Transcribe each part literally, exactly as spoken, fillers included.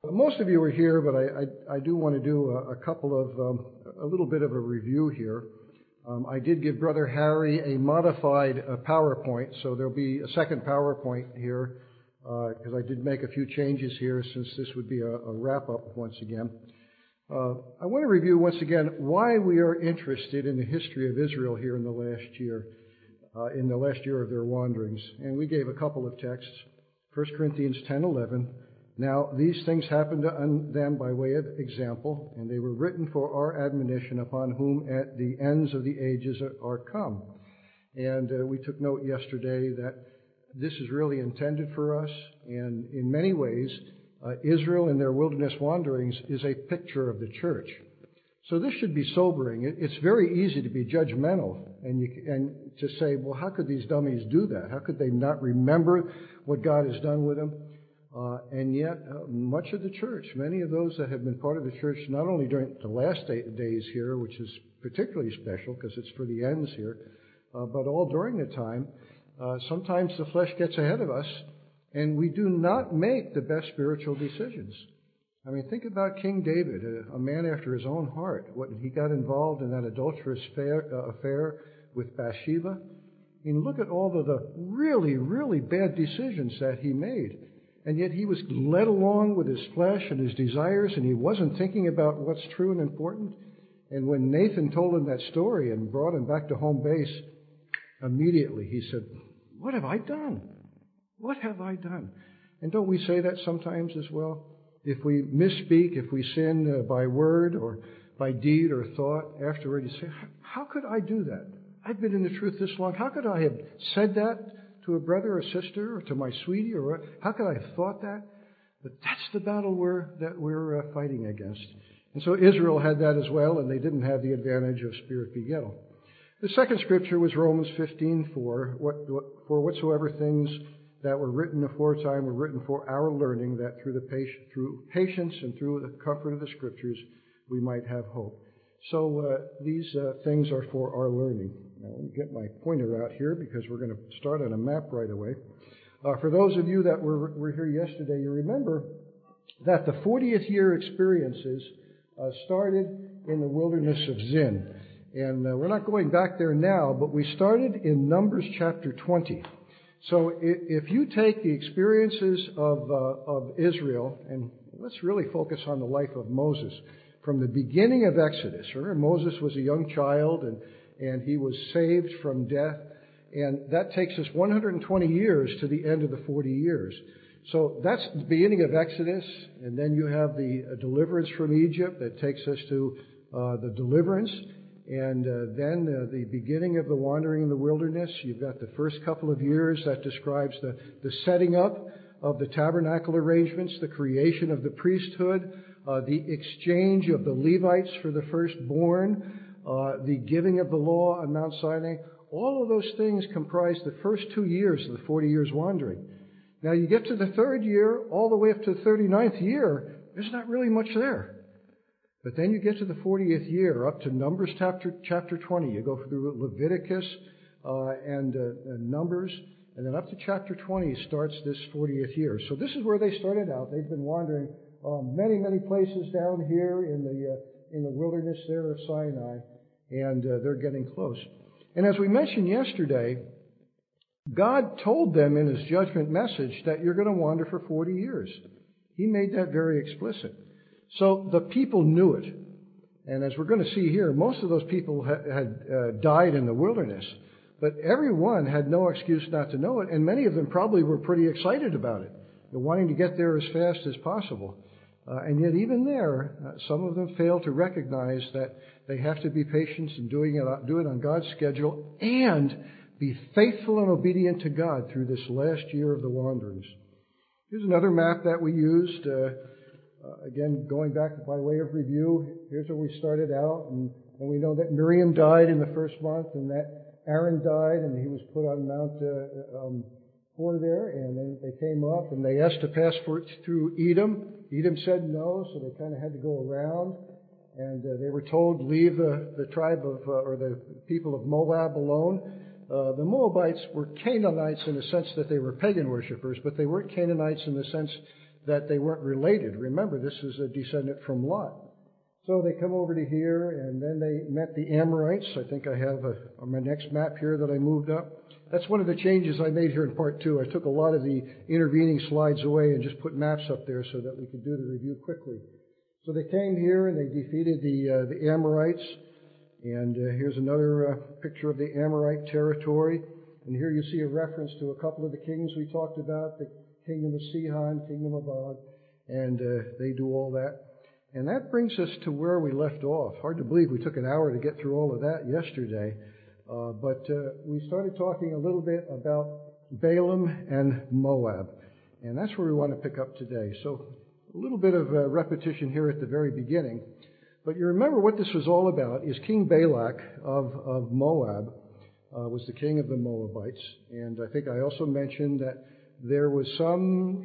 Most of you are here, but I, I, I do want to do a, a couple of, um, a little bit of a review here. Um, I did give Brother Harry a modified uh, PowerPoint, so there'll be a second PowerPoint here, because uh, I did make a few changes here since this would be a, a wrap-up once again. Uh, I want to review once again why we are interested in the history of Israel here in the last year, uh, in the last year of their wanderings. And we gave a couple of texts, First Corinthians ten eleven. Now, these things happened to them by way of example, and they were written for our admonition, upon whom at the ends of the ages are come. And uh, we took note yesterday that this is really intended for us, and in many ways, uh, Israel in their wilderness wanderings is a picture of the church. So this should be sobering. It, it's very easy to be judgmental and, you, and to say, well, how could these dummies do that? How could they not remember what God has done with them? Uh, and yet, uh, much of the church, many of those that have been part of the church, not only during the last eight days here, which is particularly special because it's for the ends here, uh, but all during the time, uh, sometimes the flesh gets ahead of us, and we do not make the best spiritual decisions. I mean, think about King David, a, a man after his own heart. What he got involved in that adulterous affair, uh, affair with Bathsheba. I mean, look at all of the really, really bad decisions that he made. And yet he was led along with his flesh and his desires, and he wasn't thinking about what's true and important. And when Nathan told him that story and brought him back to home base, immediately he said, "What have I done? What have I done?" And don't we say that sometimes as well? If we misspeak, if we sin uh, by word or by deed or thought, afterward you say, "How could I do that? I've been in the truth this long. How could I have said that to a brother or sister or to my sweetie? Or how could I have thought that?" But that's the battle we're, that we're uh, fighting against. And so Israel had that as well, and they didn't have the advantage of spirit begettal. The second scripture was Romans fifteen four. What, what, for whatsoever things that were written aforetime were written for our learning, that through the patient, through patience and through the comfort of the scriptures we might have hope. So uh, these uh, things are for our learning. Now, let me get my pointer out here because we're going to start on a map right away. Uh, for those of you that were, were here yesterday, you remember that the fortieth year experiences uh, started in the wilderness of Zin. And uh, we're not going back there now, but we started in Numbers chapter twenty. So if you take the experiences of, uh, of Israel, and let's really focus on the life of Moses, from the beginning of Exodus. Remember, Moses was a young child, and, and he was saved from death. And that takes us one hundred twenty years to the end of the forty years. So that's the beginning of Exodus, and then you have the uh, deliverance from Egypt that takes us to uh, the deliverance. And uh, then uh, the beginning of the wandering in the wilderness. You've got the first couple of years that describes the, the setting up of the tabernacle arrangements, the creation of the priesthood, uh, the exchange of the Levites for the firstborn, uh, the giving of the law on Mount Sinai. All of those things comprise the first two years of the forty years wandering. Now you get to the third year, all the way up to the thirty-ninth year, there's not really much there. But then you get to the fortieth year, up to Numbers chapter, chapter twenty. You go through Leviticus uh, and, uh, and Numbers, and then up to chapter twenty starts this fortieth year. So this is where they started out. They've been wandering uh, many, many places down here in the uh, in the wilderness there of Sinai, and uh, they're getting close. And as we mentioned yesterday, God told them in His judgment message that you're going to wander for forty years. He made that very explicit. So the people knew it. And as we're going to see here, most of those people ha- had uh, died in the wilderness. But everyone had no excuse not to know it, and many of them probably were pretty excited about it, wanting to get there as fast as possible. Uh, and yet even there, uh, some of them failed to recognize that they have to be patient in doing it, do it on God's schedule and be faithful and obedient to God through this last year of the wanderings. Here's another map that we used. Uh, Uh, again, going back by way of review, here's where we started out, and, and we know that Miriam died in the first month, and that Aaron died, and he was put on Mount uh, um, Hor there, and then they came up, and they asked to pass for, through Edom. Edom said no, so they kind of had to go around, and uh, they were told, leave the, the tribe of, uh, or the people of Moab alone. Uh, the Moabites were Canaanites in the sense that they were pagan worshippers, but they weren't Canaanites in the sense that they weren't related. Remember, this is a descendant from Lot. So they come over to here, and then they met the Amorites. I think I have a, on my next map here that I moved up. That's one of the changes I made here in part two. I took a lot of the intervening slides away and just put maps up there so that we could do the review quickly. So they came here and they defeated the uh, the Amorites. And uh, here's another uh, picture of the Amorite territory. And here you see a reference to a couple of the kings we talked about, the kingdom of Sihon, kingdom of Og, and uh, they do all that. And that brings us to where we left off. Hard to believe we took an hour to get through all of that yesterday. Uh, but uh, we started talking a little bit about Balaam and Moab. And that's where we want to pick up today. So a little bit of uh, repetition here at the very beginning. But you remember what this was all about is King Balak of, of Moab uh, was the king of the Moabites. And I think I also mentioned that there was some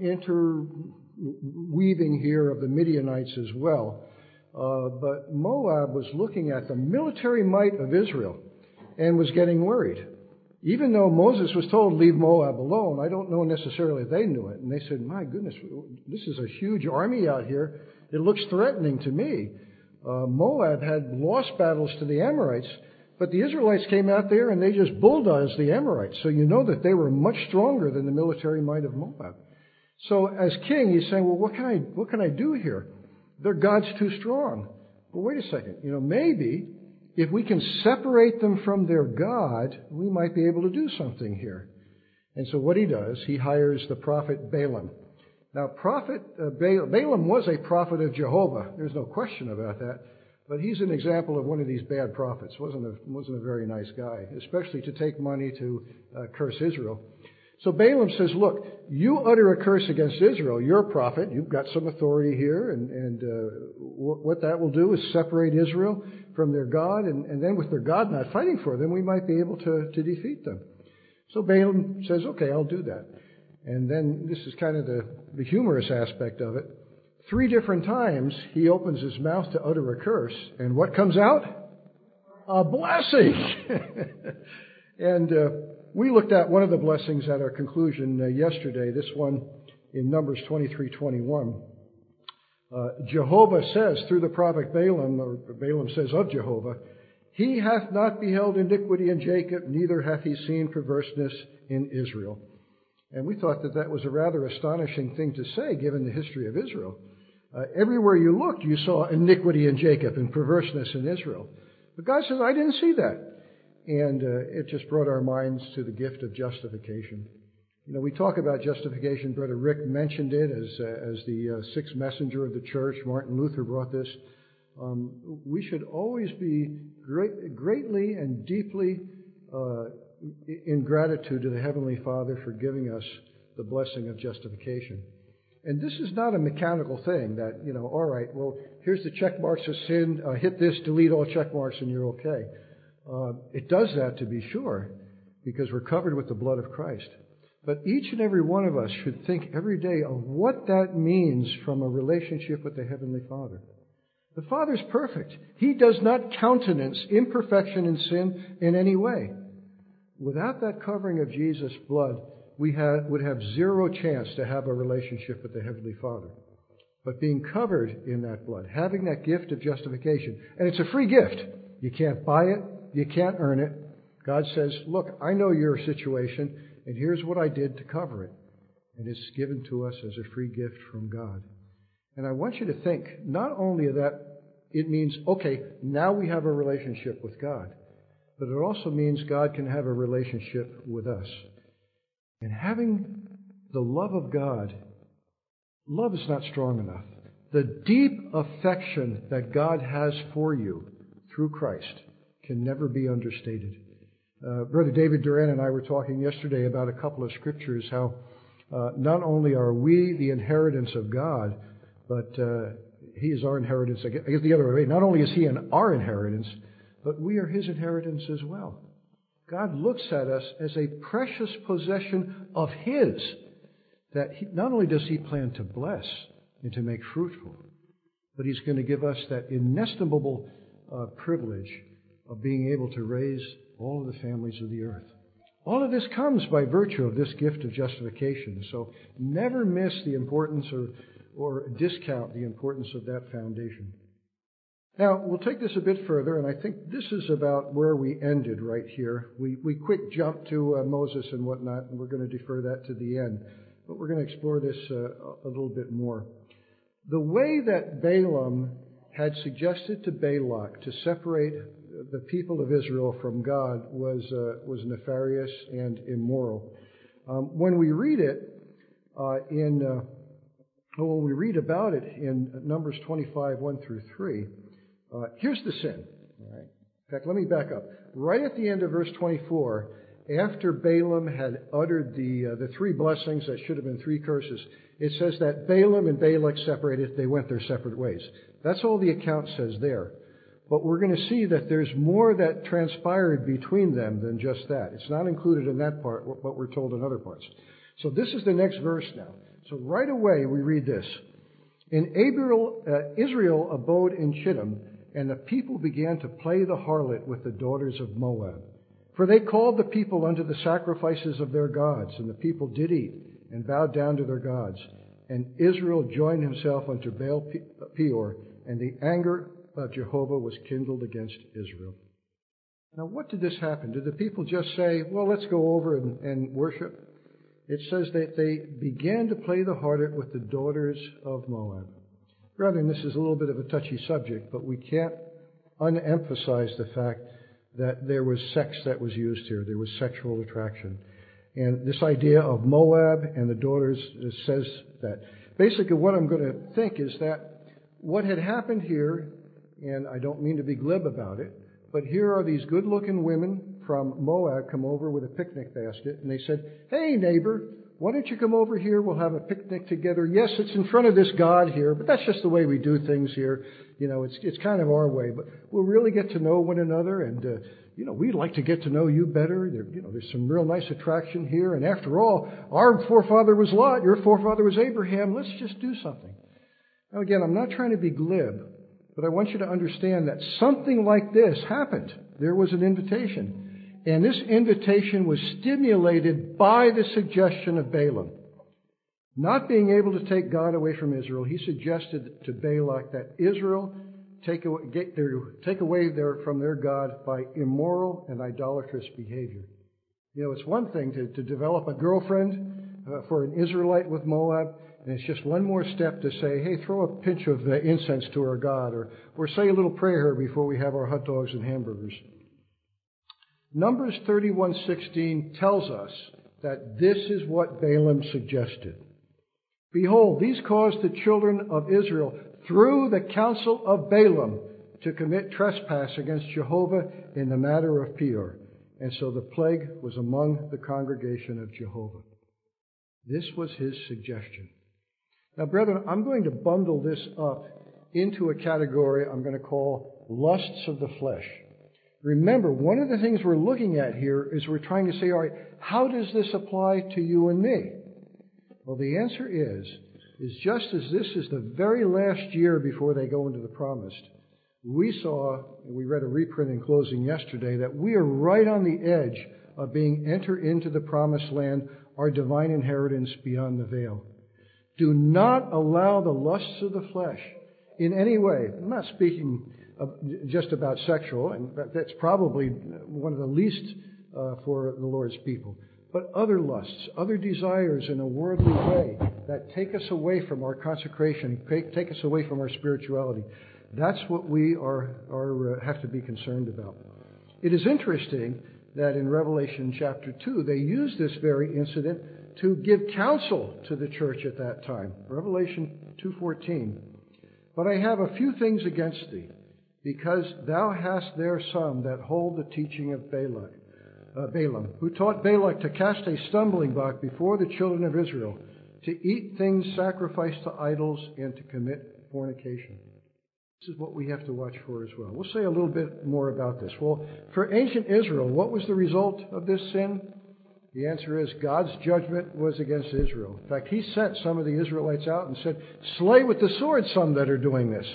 interweaving here of the Midianites as well. Uh, but Moab was looking at the military might of Israel and was getting worried. Even though Moses was told, leave Moab alone, I don't know necessarily they knew it. And they said, my goodness, this is a huge army out here. It looks threatening to me. Uh, Moab had lost battles to the Amorites, but the Israelites came out there and they just bulldozed the Amorites. So you know that they were much stronger than the military might of Moab. So as king, he's saying, well, what can I, what can I do here? Their God's too strong. Well, wait a second. You know, maybe if we can separate them from their God, we might be able to do something here. And so what he does, he hires the prophet Balaam. Now, prophet uh, Balaam was a prophet of Jehovah. There's no question about that. But he's an example of one of these bad prophets. wasn't a wasn't a very nice guy, especially to take money to uh, curse Israel. So Balaam says, look, you utter a curse against Israel. You're a prophet. You've got some authority here. And, and uh, w- what that will do is separate Israel from their God. And, and then with their God not fighting for them, we might be able to, to defeat them. So Balaam says, okay, I'll do that. And then this is kind of the, the humorous aspect of it. Three different times he opens his mouth to utter a curse. And what comes out? A blessing. and uh, we looked at one of the blessings at our conclusion uh, yesterday, this one in Numbers twenty-three twenty-one. Uh, Jehovah says through the prophet Balaam, or Balaam says of Jehovah, he hath not beheld iniquity in Jacob, neither hath he seen perverseness in Israel. And we thought that that was a rather astonishing thing to say, given the history of Israel. Uh, everywhere you looked, you saw iniquity in Jacob and perverseness in Israel. But God says, I didn't see that. And uh, it just brought our minds to the gift of justification. You know, we talk about justification. Brother Rick mentioned it as, uh, as the uh, sixth messenger of the church. Martin Luther brought this. Um, we should always be great, greatly and deeply uh, in gratitude to the Heavenly Father for giving us the blessing of justification. And this is not a mechanical thing that, you know, all right, well, here's the check marks of sin, uh, hit this, delete all check marks, and you're okay. Uh, it does that to be sure, because we're covered with the blood of Christ. But each and every one of us should think every day of what that means from a relationship with the Heavenly Father. The Father's perfect. He does not countenance imperfection and sin in any way. Without that covering of Jesus' blood, we have, would have zero chance to have a relationship with the Heavenly Father. But being covered in that blood, having that gift of justification, and it's a free gift. You can't buy it. You can't earn it. God says, look, I know your situation, and here's what I did to cover it. And it's given to us as a free gift from God. And I want you to think, not only of that, it means, okay, now we have a relationship with God. But it also means God can have a relationship with us. And having the love of God, love is not strong enough. The deep affection that God has for you through Christ can never be understated. Uh, Brother David Duran and I were talking yesterday about a couple of scriptures, how uh, not only are we the inheritance of God, but uh, He is our inheritance. I guess the other way, not only is He an, our inheritance, but we are His inheritance as well. God looks at us as a precious possession of His, that he, not only does He plan to bless and to make fruitful, but He's going to give us that inestimable uh, privilege of being able to raise all of the families of the earth. All of this comes by virtue of this gift of justification. So never miss the importance or, or discount the importance of that foundation. Now, we'll take this a bit further, and I think this is about where we ended right here. We, we quick jumped to uh, Moses and whatnot, and we're going to defer that to the end. But we're going to explore this uh, a little bit more. The way that Balaam had suggested to Balak to separate the people of Israel from God was uh, was nefarious and immoral. Um, when we read it uh, in, uh, when we read about it in Numbers twenty-five, one through three, uh, here's the sin. All right. In fact, let me back up. Right at the end of verse twenty-four, after Balaam had uttered the uh, the three blessings that should have been three curses, it says that Balaam and Balak separated; they went their separate ways. That's all the account says there. But we're going to see that there's more that transpired between them than just that. It's not included in that part, what we're told in other parts. So this is the next verse now. So right away we read this. In Israel, uh, Israel abode in Chittim, and the people began to play the harlot with the daughters of Moab. For they called the people unto the sacrifices of their gods, and the people did eat, and bowed down to their gods. And Israel joined himself unto Baal Peor, and the anger of Jehovah was kindled against Israel. Now, what did this happen? Did the people just say, well, let's go over and, and worship? It says that they began to play the harlot with the daughters of Moab. Brethren, this is a little bit of a touchy subject, but we can't unemphasize the fact that there was sex that was used here. There was sexual attraction. And this idea of Moab and the daughters says that. Basically, what I'm going to think is that what had happened here, and I don't mean to be glib about it, but here are these good-looking women from Moab come over with a picnic basket, and they said, hey, neighbor, why don't you come over here? We'll have a picnic together. Yes, it's in front of this God here, but that's just the way we do things here. You know, it's it's kind of our way, but we'll really get to know one another, and, uh, you know, we'd like to get to know you better. There, you know, there's some real nice attraction here, and after all, our forefather was Lot, your forefather was Abraham. Let's just do something. Now, again, I'm not trying to be glib, but I want you to understand that something like this happened. There was an invitation. And this invitation was stimulated by the suggestion of Balaam. Not being able to take God away from Israel, he suggested to Balak that Israel take away, get their, take away their, from their God by immoral and idolatrous behavior. You know, it's one thing to, to develop a girlfriend uh, for an Israelite with Moab, and it's just one more step to say, hey, throw a pinch of uh, incense to our God, or, or say a little prayer before we have our hot dogs and hamburgers. Numbers thirty-one sixteen tells us that this is what Balaam suggested. Behold, these caused the children of Israel, through the counsel of Balaam, to commit trespass against Jehovah in the matter of Peor. And so the plague was among the congregation of Jehovah. This was his suggestion. Now, brethren, I'm going to bundle this up into a category I'm going to call lusts of the flesh. Remember, one of the things we're looking at here is we're trying to say, all right, how does this apply to you and me? Well, the answer is, is just as this is the very last year before they go into the promised, we saw, and we read a reprint in closing yesterday, that we are right on the edge of being entered into the promised land, our divine inheritance beyond the veil. Do not allow the lusts of the flesh in any way. I'm not speaking of just about sexual, and that's probably one of the least uh, for the Lord's people. But other lusts, other desires in a worldly way that take us away from our consecration, take us away from our spirituality. That's what we are, are uh, have to be concerned about. It is interesting that in Revelation chapter two, they use this very incident to give counsel to the church at that time. Revelation two fourteen. But I have a few things against thee, because thou hast there some that hold the teaching of Balak, uh, Balaam, who taught Balak to cast a stumbling block before the children of Israel, to eat things sacrificed to idols, and to commit fornication. This is what we have to watch for as well. We'll say a little bit more about this. Well, for ancient Israel, what was the result of this sin? The answer is God's judgment was against Israel. In fact, he sent some of the Israelites out and said, slay with the sword some that are doing this.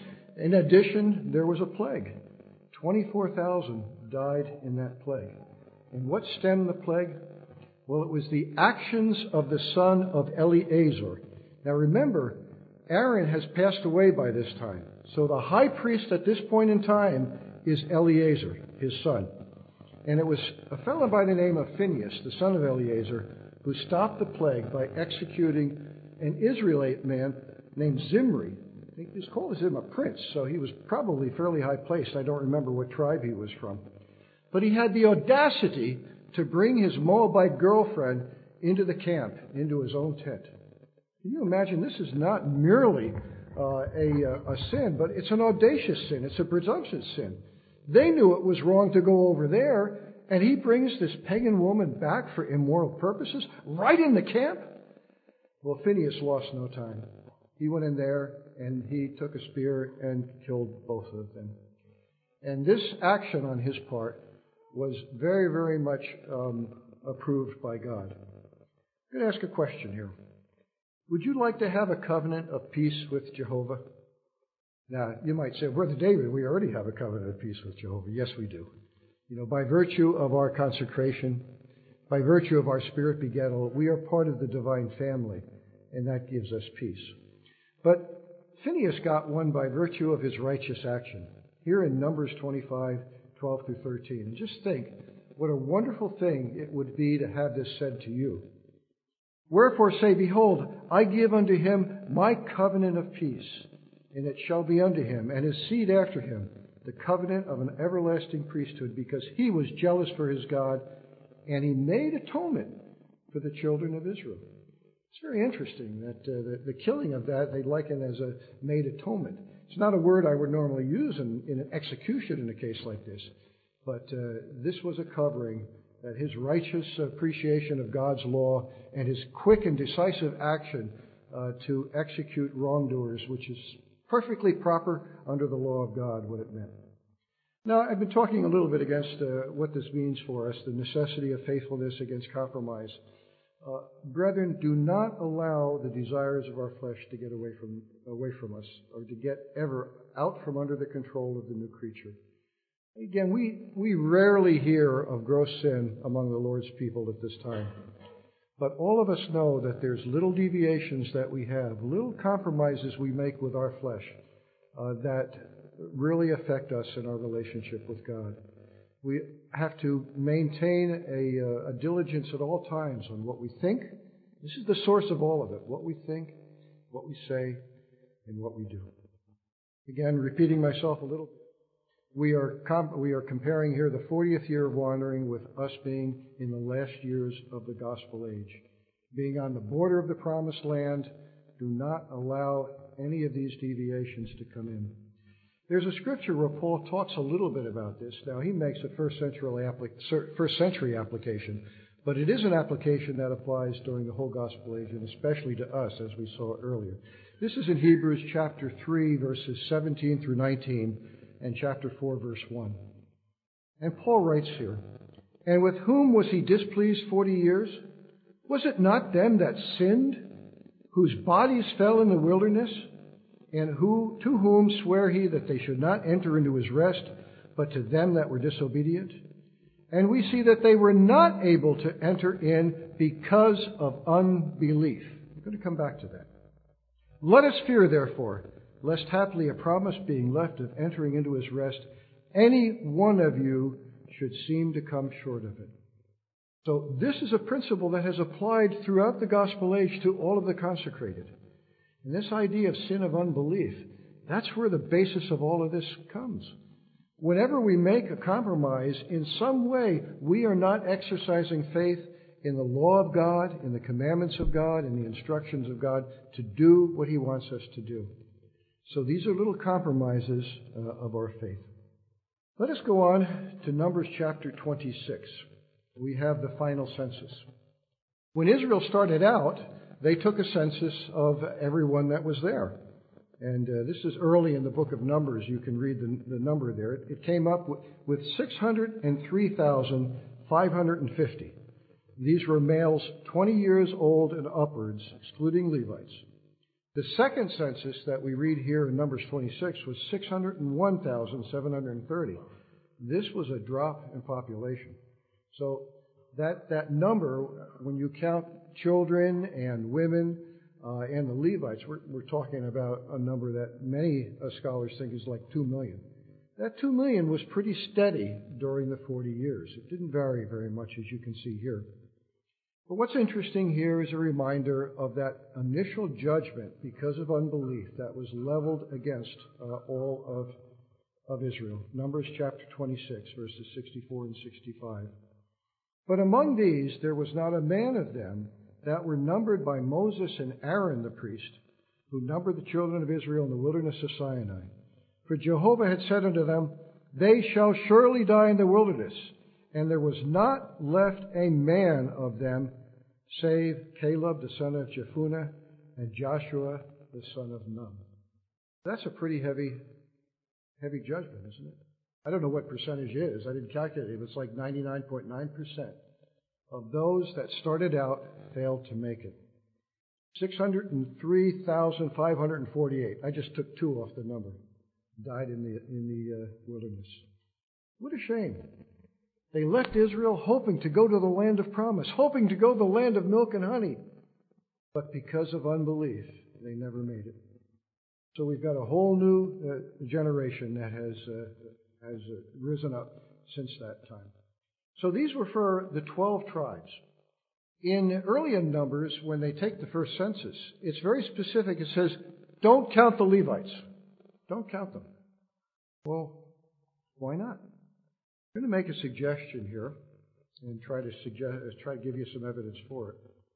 In addition, there was a plague. twenty-four thousand died in that plague. And what stemmed the plague? Well, it was the actions of the son of Eleazar. Now remember, Aaron has passed away by this time. So the high priest at this point in time is Eleazar, his son. And it was a fellow by the name of Phinehas, the son of Eleazar, who stopped the plague by executing an Israelite man named Zimri. He was called him a prince, so he was probably fairly high placed. I don't remember what tribe he was from. But he had the audacity to bring his Moabite girlfriend into the camp, into his own tent. Can you imagine? This is not merely uh, a, a sin, but it's an audacious sin. It's a presumptuous sin. They knew it was wrong to go over there, and he brings this pagan woman back for immoral purposes right in the camp? Well, Phinehas lost no time. He went in there and he took a spear and killed both of them. And this action on his part was very, very much um, approved by God. I'm going to ask a question here. Would you like to have a covenant of peace with Jehovah? Now, you might say, Brother David, we already have a covenant of peace with Jehovah. Yes, we do. You know, by virtue of our consecration, by virtue of our spirit begettal, we are part of the divine family, and that gives us peace. But Phinehas got one by virtue of his righteous action. Here in Numbers twenty-five, twelve through thirteen. And just think what a wonderful thing it would be to have this said to you. Wherefore say, Behold, I give unto him my covenant of peace, and it shall be unto him, and his seed after him, the covenant of an everlasting priesthood, because he was jealous for his God, and he made atonement for the children of Israel. It's very interesting that uh, the, the killing of that they liken as a made atonement. It's not a word I would normally use in, in an execution in a case like this, but uh, this was a covering that his righteous appreciation of God's law and his quick and decisive action uh, to execute wrongdoers, which is perfectly proper under the law of God, what it meant. Now, I've been talking a little bit against uh, what this means for us, the necessity of faithfulness against compromise. Uh, brethren, do not allow the desires of our flesh to get away from away from us, or to get ever out from under the control of the new creature. Again, we, we rarely hear of gross sin among the Lord's people at this time. But all of us know that there's little deviations that we have, little compromises we make with our flesh uh, that really affect us in our relationship with God. We have to maintain a, uh, a diligence at all times on what we think. This is the source of all of it, what we think, what we say, and what we do. Again, repeating myself a little bit. We are comp- we are comparing here the fortieth year of wandering with us being in the last years of the gospel age. Being on the border of the promised land, do not allow any of these deviations to come in. There's a scripture where Paul talks a little bit about this. Now, he makes a first century, applic- first century application, but it is an application that applies during the whole gospel age, and especially to us, as we saw earlier. This is in Hebrews chapter three, verses seventeen through nineteen, and chapter four, verse one. And Paul writes here, And with whom was he displeased forty years? Was it not them that sinned, whose bodies fell in the wilderness? And who to whom sware he that they should not enter into his rest, but to them that were disobedient? And we see that they were not able to enter in because of unbelief. I'm going to come back to that. Let us fear, therefore, lest haply a promise being left of entering into his rest, any one of you should seem to come short of it. So this is a principle that has applied throughout the gospel age to all of the consecrated. And this idea of sin of unbelief, that's where the basis of all of this comes. Whenever we make a compromise, in some way, we are not exercising faith in the law of God, in the commandments of God, in the instructions of God to do what He wants us to do. So these are little compromises uh, of our faith. Let us go on to Numbers chapter twenty-six. We have the final census. When Israel started out, they took a census of everyone that was there. And uh, this is early in the book of Numbers. You can read the, the number there. It came up with, with six hundred three thousand five hundred fifty. These were males twenty years old and upwards, excluding Levites. The second census that we read here in Numbers twenty-six was six hundred one thousand seven hundred thirty. This was a drop in population. So that, that number, when you count children and women uh, and the Levites, we're, we're talking about a number that many uh, scholars think is like two million. That two million was pretty steady during the forty years. It didn't vary very much, as you can see here. But what's interesting here is a reminder of that initial judgment because of unbelief that was leveled against uh, all of, of Israel. Numbers chapter twenty-six, verses sixty-four and sixty-five. But among these there was not a man of them that were numbered by Moses and Aaron the priest, who numbered the children of Israel in the wilderness of Sinai. For Jehovah had said unto them, They shall surely die in the wilderness. And there was not left a man of them, save Caleb the son of Jephunneh and Joshua the son of Nun. That's a pretty heavy, heavy judgment, isn't it? I don't know what percentage it is. I didn't calculate it. It's like ninety-nine point nine percent of those that started out failed to make it. six hundred three thousand five hundred forty-eight. I just took two off the number. Died in the in the uh, wilderness. What a shame. They left Israel hoping to go to the land of promise, hoping to go to the land of milk and honey. But because of unbelief, they never made it. So we've got a whole new uh, generation that has uh, has uh, risen up since that time. So these were for the twelve tribes. In early in Numbers, when they take the first census, it's very specific. It says, don't count the Levites. Don't count them. Well, why not? I'm going to make a suggestion here and try to suggest, try to give you some evidence for it.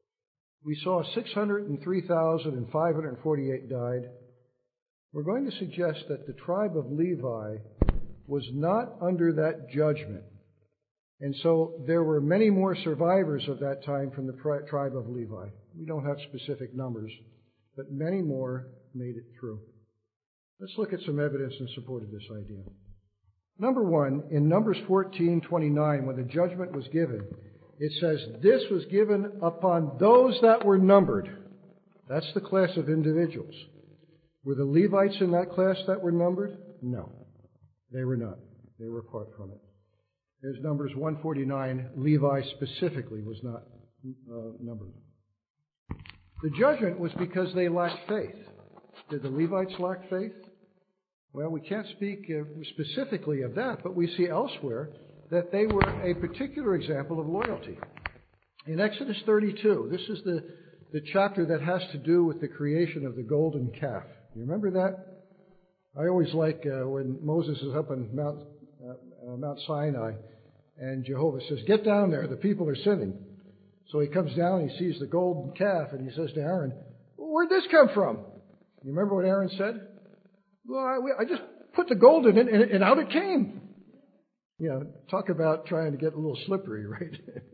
We saw six hundred three thousand five hundred forty-eight died. We're going to suggest that the tribe of Levi was not under that judgment. And so there were many more survivors of that time from the tribe of Levi. We don't have specific numbers, but many more made it through. Let's look at some evidence in support of this idea. Number one, in Numbers fourteen twenty-nine, when the judgment was given, it says, this was given upon those that were numbered. That's the class of individuals. Were the Levites in that class that were numbered? No, they were not. They were apart from it. There's Numbers one forty-nine, Levi specifically was not uh, numbered. The judgment was because they lacked faith. Did the Levites lack faith? Well, we can't speak uh, specifically of that, but we see elsewhere that they were a particular example of loyalty. In Exodus thirty-two, this is the, the chapter that has to do with the creation of the golden calf. You remember that? I always like uh, when Moses is up on Mount, uh, uh, Mount Sinai and Jehovah says, get down there, the people are sinning. So he comes down, he sees the golden calf, and he says to Aaron, where'd this come from? You remember what Aaron said? Well, I, I just put the gold in it, and, and out it came. You know, talk about trying to get a little slippery, right?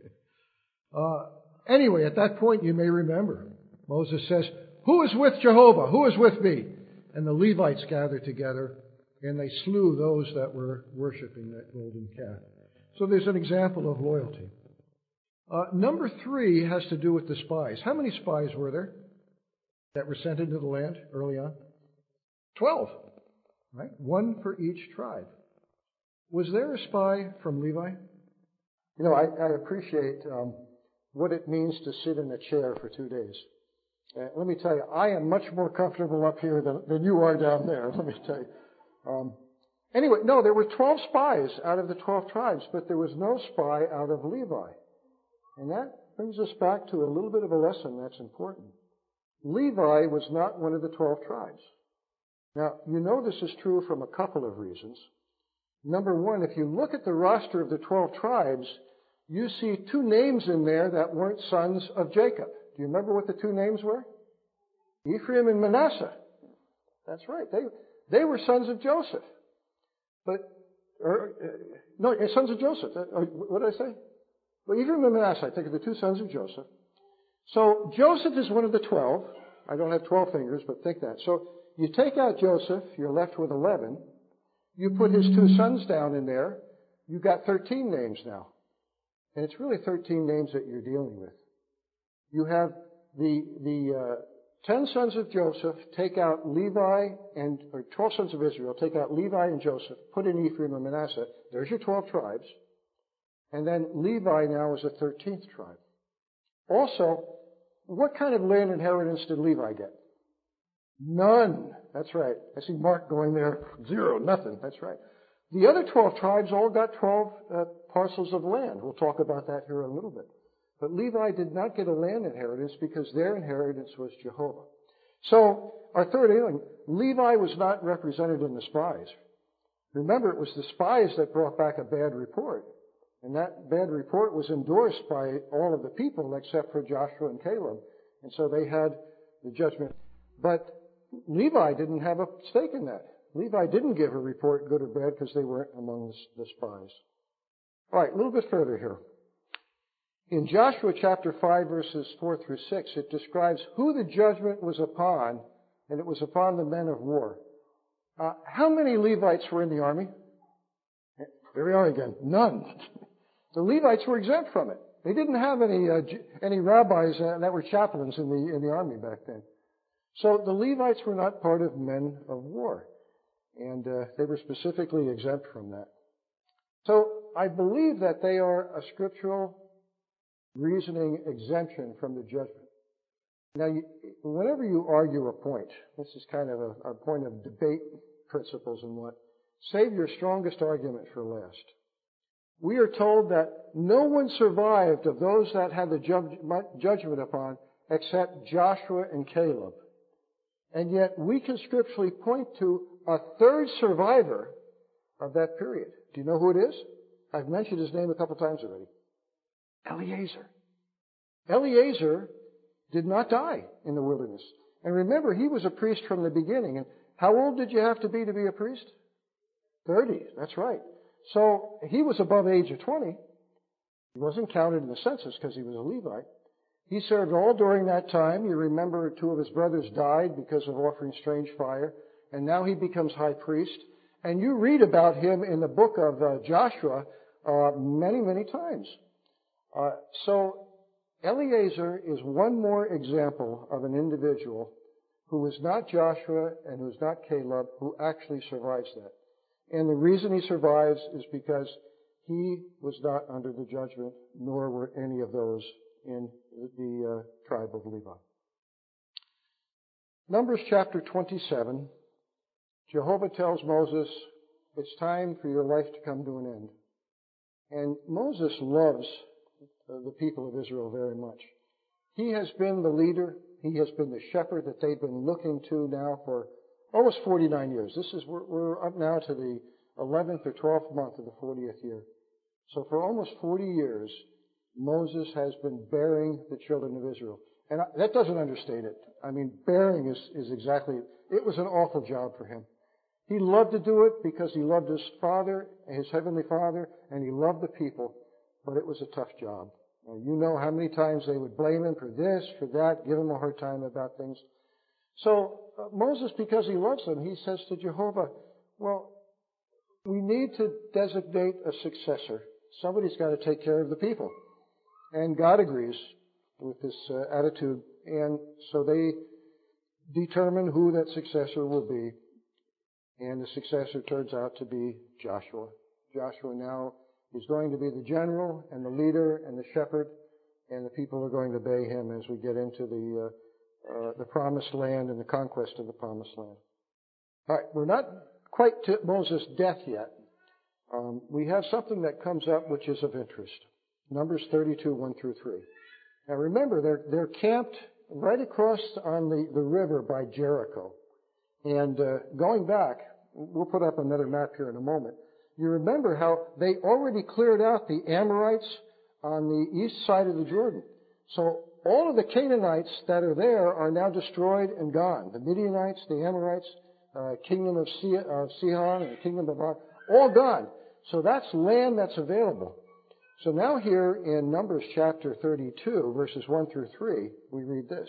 uh, anyway, at that point, you may remember, Moses says, who is with Jehovah? Who is with me? And the Levites gathered together, and they slew those that were worshiping that golden calf. So there's an example of loyalty. Uh, number three has to do with the spies. How many spies were there that were sent into the land early on? Twelve, right? One for each tribe. Was there a spy from Levi? You know, I, I appreciate um, what it means to sit in a chair for two days. Uh, let me tell you, I am much more comfortable up here than, than you are down there, let me tell you. Um, anyway, no, there were twelve spies out of the twelve tribes, but there was no spy out of Levi. And that brings us back to a little bit of a lesson that's important. Levi was not one of the twelve tribes. Now, you know this is true from a couple of reasons. Number one, if you look at the roster of the twelve tribes, you see two names in there that weren't sons of Jacob. Do you remember what the two names were? Ephraim and Manasseh. That's right. They they were sons of Joseph. But, or, uh, no, sons of Joseph. Uh, what did I say? Well, Ephraim and Manasseh, I think, are the two sons of Joseph. So Joseph is one of the twelve. I don't have twelve fingers, but think that. So you take out Joseph, you're left with eleven. You put his two sons down in there, you've got thirteen names now. And it's really thirteen names that you're dealing with. You have the the uh, ten sons of Joseph, take out Levi, and or twelve sons of Israel, take out Levi and Joseph, put in Ephraim and Manasseh. There's your twelve tribes. And then Levi now is the thirteenth tribe. Also, what kind of land inheritance did Levi get? None. That's right. I see Mark going there. Zero. Nothing. That's right. The other twelve tribes all got twelve uh, parcels of land. We'll talk about that here in a little bit. But Levi did not get a land inheritance because their inheritance was Jehovah. So, our third alien, Levi was not represented in the spies. Remember, it was the spies that brought back a bad report. And that bad report was endorsed by all of the people except for Joshua and Caleb. And so they had the judgment. But Levi didn't have a stake in that. Levi didn't give a report, good or bad, because they weren't among the spies. All right, a little bit further here. In Joshua chapter five, verses four through six, it describes who the judgment was upon, and it was upon the men of war. Uh, how many Levites were in the army? There we are again. None. The Levites were exempt from it. They didn't have any uh, any rabbis uh, that were chaplains in the in the army back then. So the Levites were not part of men of war, and uh, they were specifically exempt from that. So I believe that they are a scriptural reasoning exemption from the judgment. Now, you, whenever you argue a point, this is kind of a, a point of debate principles and what, save your strongest argument for last. We are told that no one survived of those that had the judge, judgment upon except Joshua and Caleb. And yet we can scripturally point to a third survivor of that period. Do you know who it is? I've mentioned his name a couple times already. Eliezer. Eliezer did not die in the wilderness. And remember, he was a priest from the beginning. And how old did you have to be to be a priest? thirty. That's right. So he was above age of twenty. He wasn't counted in the census because he was a Levite. He served all during that time. You remember two of his brothers died because of offering strange fire. And now he becomes high priest. And you read about him in the book of uh, Joshua uh, many, many times. Uh, so Eliezer is one more example of an individual who is not Joshua and who is not Caleb, who actually survives that. And the reason he survives is because he was not under the judgment, nor were any of those in the uh, tribe of Levi. Numbers chapter twenty-seven, Jehovah tells Moses, it's time for your life to come to an end. And Moses loves the people of Israel very much. He has been the leader. He has been the shepherd that they've been looking to now for almost forty-nine years. This is, we're, we're up now to the eleventh or twelfth month of the fortieth year. So for almost forty years, Moses has been bearing the children of Israel. And that doesn't understate it. I mean, bearing is, is exactly, it was an awful job for him. He loved to do it because he loved his father, his heavenly father, and he loved the people, but it was a tough job. Now, you know how many times they would blame him for this, for that, give him a hard time about things. So uh, Moses, because he loves them, he says to Jehovah, well, we need to designate a successor. Somebody's got to take care of the people. And God agrees with this uh, attitude. And so they determine who that successor will be. And the successor turns out to be Joshua. Joshua now is going to be the general and the leader and the shepherd. And the people are going to obey him as we get into the uh, uh, the promised land and the conquest of the promised land. All right, we're not quite to Moses' death yet. Um, we have something that comes up which is of interest. Numbers thirty-two, one through three. Now remember, they're, they're camped right across on the, the river by Jericho. And uh, going back, we'll put up another map here in a moment. You remember how they already cleared out the Amorites on the east side of the Jordan. So all of the Canaanites that are there are now destroyed and gone. The Midianites, the Amorites, uh, kingdom of Sihon, and the kingdom of Ar, all gone. So that's land that's available. So now here in Numbers chapter thirty-two, verses one through three, we read this.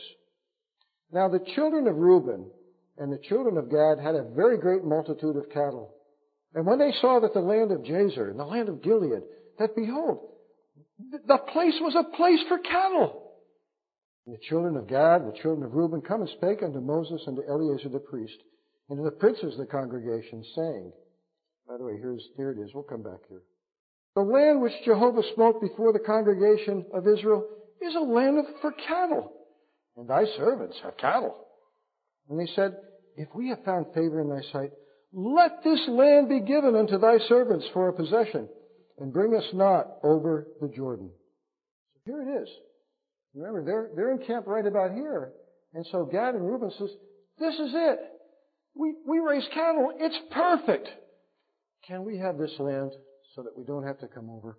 Now the children of Reuben and the children of Gad had a very great multitude of cattle. And when they saw that the land of Jazer and the land of Gilead, that behold, the place was a place for cattle. And the children of Gad, the children of Reuben, come and spake unto Moses and to Eleazar the priest, and to the princes of the congregation, saying, by the way, here's, here it is. We'll come back here. The land which Jehovah smote before the congregation of Israel is a land of, for cattle, and thy servants have cattle. And they said, if we have found favor in thy sight, let this land be given unto thy servants for a possession, and bring us not over the Jordan. So here it is. Remember, they're, they're encamped right about here. And so Gad and Reuben says, this is it. We, we raise cattle. It's perfect. Can we have this land so that we don't have to come over?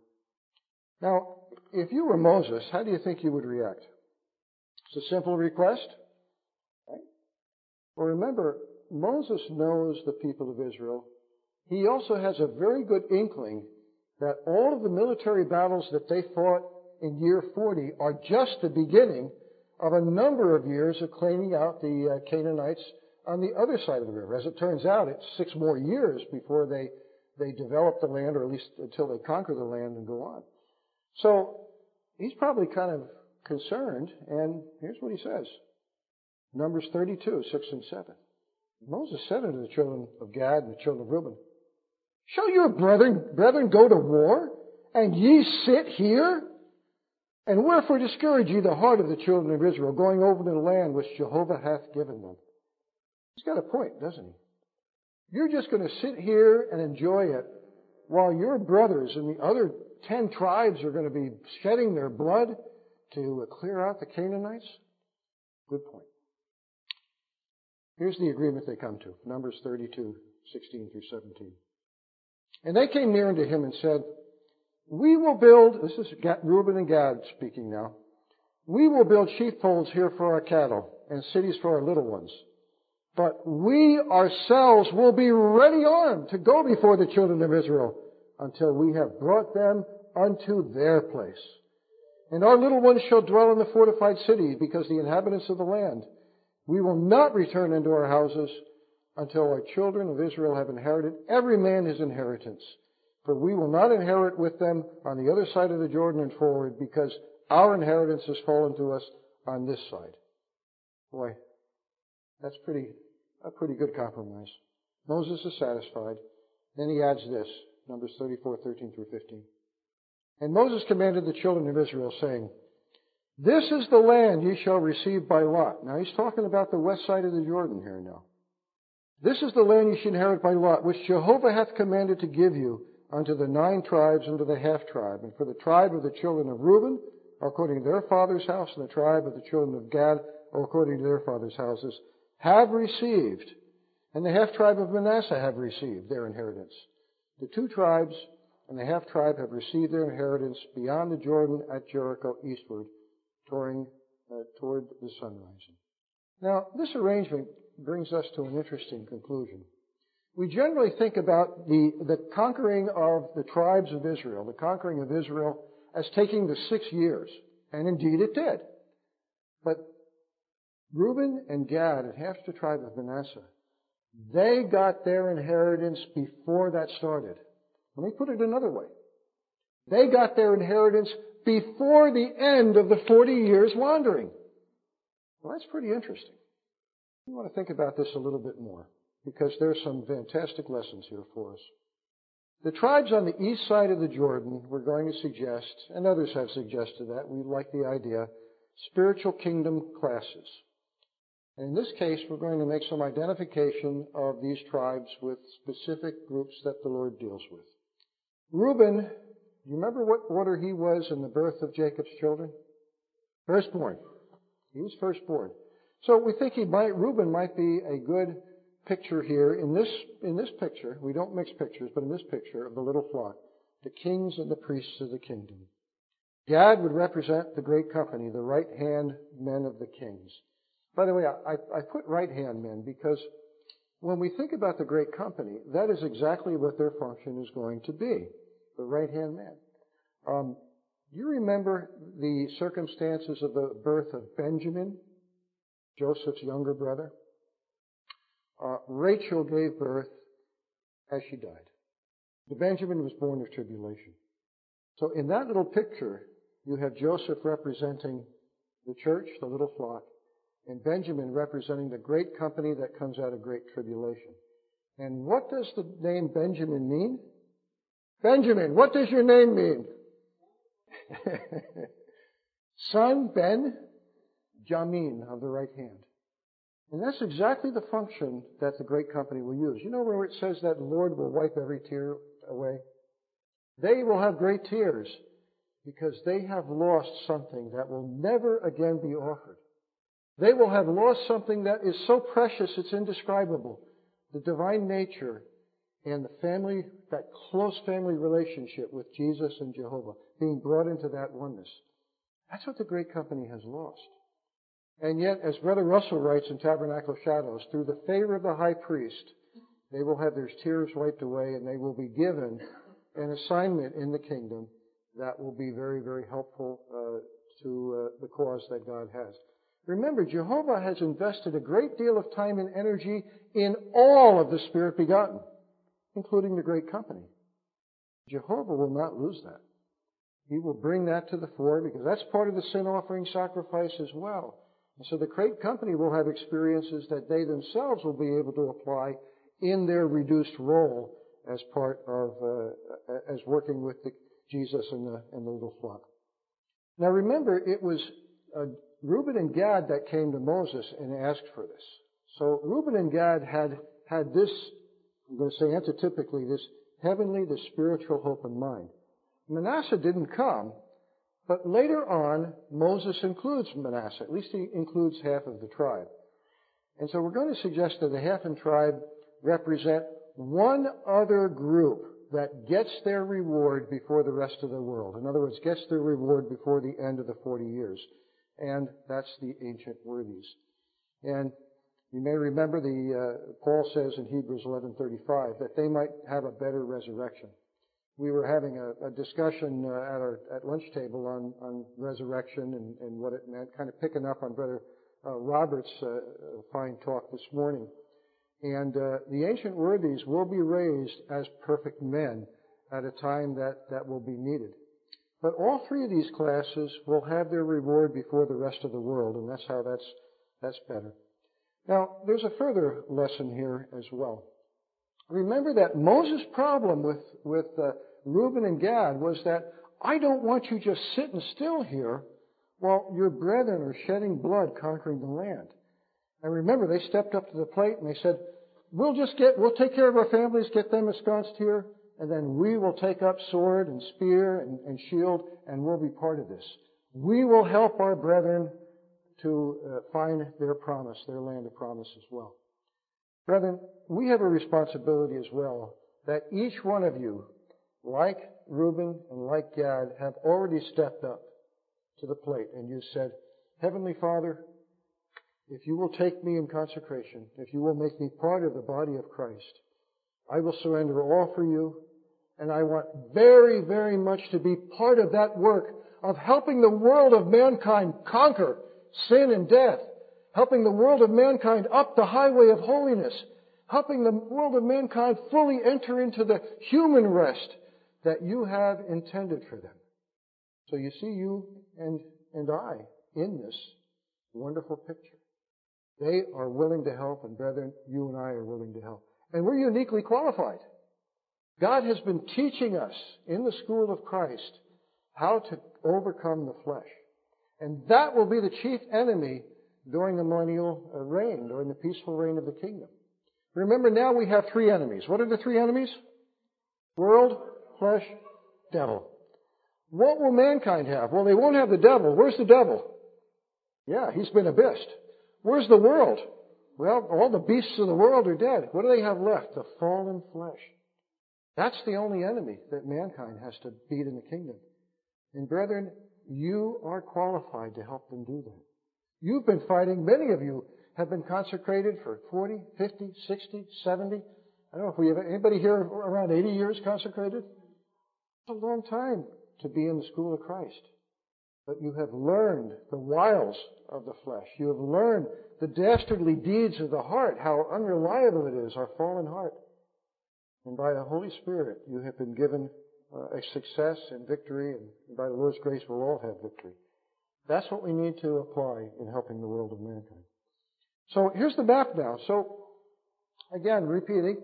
Now, if you were Moses, how do you think you would react? It's a simple request. Right? Well, remember, Moses knows the people of Israel. He also has a very good inkling that all of the military battles that they fought in year forty are just the beginning of a number of years of cleaning out the uh, Canaanites on the other side of the river. As it turns out, it's six more years before they, they develop the land, or at least until they conquer the land and go on. So he's probably kind of concerned, and here's what he says. Numbers thirty-two, six and seven. Moses said unto the children of Gad and the children of Reuben, shall your brethren, brethren go to war, and ye sit here? And wherefore discourage ye the heart of the children of Israel, going over to the land which Jehovah hath given them? He's got a point, doesn't he? You're just going to sit here and enjoy it while your brothers and the other ten tribes are going to be shedding their blood to clear out the Canaanites? Good point. Here's the agreement they come to. Numbers thirty-two, sixteen through seventeen. And they came near unto him and said, we will build, this is Reuben and Gad speaking now, we will build sheepfolds here for our cattle and cities for our little ones. But we ourselves will be ready armed to go before the children of Israel until we have brought them unto their place. And our little ones shall dwell in the fortified cities, because the inhabitants of the land, we will not return into our houses until our children of Israel have inherited every man his inheritance. For we will not inherit with them on the other side of the Jordan and forward, because our inheritance has fallen to us on this side. Boy, that's pretty, a pretty good compromise. Moses is satisfied. Then he adds this, Numbers thirty-four, thirteen through fifteen. And Moses commanded the children of Israel, saying, this is the land ye shall receive by lot. Now he's talking about the west side of the Jordan here now. This is the land ye shall inherit by lot, which Jehovah hath commanded to give you unto the nine tribes and to the half tribe. And for the tribe of the children of Reuben, according to their father's house, and the tribe of the children of Gad, according to their father's houses, have received. And the half tribe of Manasseh have received their inheritance. The two tribes and the half tribe have received their inheritance beyond the Jordan at Jericho eastward, toward, uh, toward the sun rising. Now, this arrangement brings us to an interesting conclusion. We generally think about the, the conquering of the tribes of Israel, the conquering of Israel, as taking the six years. And indeed it did. But Reuben and Gad, and half the tribe of Manasseh, they got their inheritance before that started. Let me put it another way. They got their inheritance before the end of the forty years wandering. Well, that's pretty interesting. We want to think about this a little bit more, because there's some fantastic lessons here for us. The tribes on the east side of the Jordan, we're going to suggest, and others have suggested that, we like the idea, spiritual kingdom classes. And in this case, we're going to make some identification of these tribes with specific groups that the Lord deals with. Reuben, do you remember what order he was in the birth of Jacob's children? Firstborn. He was firstborn. So we think he might, Reuben might be a good picture here. In this, in this picture, we don't mix pictures, but in this picture of the little flock, the kings and the priests of the kingdom. Gad would represent the great company, the right-hand men of the kings. By the way, I, I put right-hand men because when we think about the great company, that is exactly what their function is going to be, the right-hand man. Um, do you remember the circumstances of the birth of Benjamin, Joseph's younger brother? Uh, Rachel gave birth as she died. The Benjamin was born of tribulation. So in that little picture, you have Joseph representing the church, the little flock, and Benjamin representing the great company that comes out of great tribulation. And what does the name Benjamin mean? Benjamin, what does your name mean? Son, Ben, Jamin, of the right hand. And that's exactly the function that the great company will use. You know where it says that the Lord will wipe every tear away? They will have great tears because they have lost something that will never again be offered. They will have lost something that is so precious it's indescribable. The divine nature and the family, that close family relationship with Jesus and Jehovah being brought into that oneness. That's what the great company has lost. And yet, as Brother Russell writes in Tabernacle of Shadows, through the favor of the high priest, they will have their tears wiped away and they will be given an assignment in the kingdom that will be very, very helpful uh, to uh, the cause that God has. Remember, Jehovah has invested a great deal of time and energy in all of the Spirit begotten, including the great company. Jehovah will not lose that. He will bring that to the fore because that's part of the sin offering sacrifice as well. And so the great company will have experiences that they themselves will be able to apply in their reduced role as part of, uh, as working with the, Jesus and the, and the little flock. Now remember, it was uh, Reuben and Gad that came to Moses and asked for this. So Reuben and Gad had, had this, I'm going to say antitypically, this heavenly, this spiritual hope in mind. Manasseh didn't come, but later on, Moses includes Manasseh. At least he includes half of the tribe. And so we're going to suggest that the half-in tribe represent one other group that gets their reward before the rest of the world. In other words, gets their reward before the end of the forty years. And that's the ancient worthies. And you may remember the, uh, Paul says in Hebrews eleven thirty-five that they might have a better resurrection. We were having a, a discussion uh, at our at lunch table on, on resurrection and, and what it meant, kind of picking up on Brother uh, Robert's uh, fine talk this morning. And uh, the ancient worthies will be raised as perfect men at a time that, that will be needed. But all three of these classes will have their reward before the rest of the world, and that's how that's that's better. Now, there's a further lesson here as well. Remember that Moses' problem with, with uh, Reuben and Gad was that I don't want you just sitting still here while your brethren are shedding blood conquering the land. And remember, they stepped up to the plate and they said, we'll just get, we'll take care of our families, get them ensconced here, and then we will take up sword and spear and, and shield and we'll be part of this. We will help our brethren to uh, find their promise, their land of promise as well. Brethren, we have a responsibility as well that each one of you, like Reuben and like Gad, have already stepped up to the plate and you said, Heavenly Father, if you will take me in consecration, if you will make me part of the body of Christ, I will surrender all for you, and I want very, very much to be part of that work of helping the world of mankind conquer sin and death, helping the world of mankind up the highway of holiness, helping the world of mankind fully enter into the human rest that you have intended for them. So you see you and, and I in this wonderful picture. They are willing to help, and brethren, you and I are willing to help. And we're uniquely qualified. God has been teaching us in the school of Christ how to overcome the flesh. And that will be the chief enemy during the millennial reign, during the peaceful reign of the kingdom. Remember, now we have three enemies. What are the three enemies? World, flesh, devil. What will mankind have? Well, they won't have the devil. Where's the devil? Yeah, he's been abyssed. Where's the world? Well, all the beasts of the world are dead. What do they have left? The fallen flesh. That's the only enemy that mankind has to beat in the kingdom. And brethren, you are qualified to help them do that. You've been fighting, many of you have been consecrated for forty, fifty, sixty, seventy. I don't know if we have anybody here around eighty years consecrated. It's a long time to be in the school of Christ. But you have learned the wiles of the flesh. You have learned the dastardly deeds of the heart, how unreliable it is, our fallen heart. And by the Holy Spirit, you have been given uh, a success and victory, and by the Lord's grace, we'll all have victory. That's what we need to apply in helping the world of mankind. So here's the map now. So, again, repeating,